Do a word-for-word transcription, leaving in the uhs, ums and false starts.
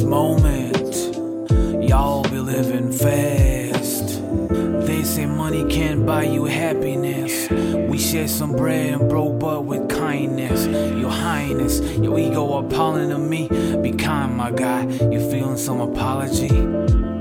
moment. Y'all be living fast. They say money can't buy you happiness. We share some bread and broke but with kindness. Your highness, your ego appalling to me. Be kind, my guy, you feeling some apology?